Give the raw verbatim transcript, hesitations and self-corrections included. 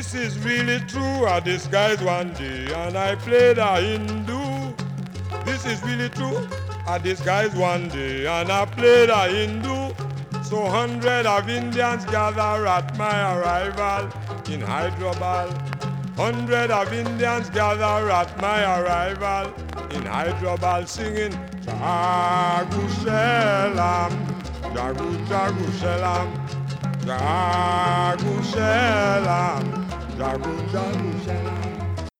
This is really true. I disguised one day and I played a Hindu. This is really true. I disguised one day and I played a Hindu. So hundred of Indians gather at my arrival in Hyderabad. Hundred of Indians gather at my arrival in Hyderabad singing Jagu Shelam, Jagu Jagu Shelam, Jagu Shelam, Jagu Jagu Shelam.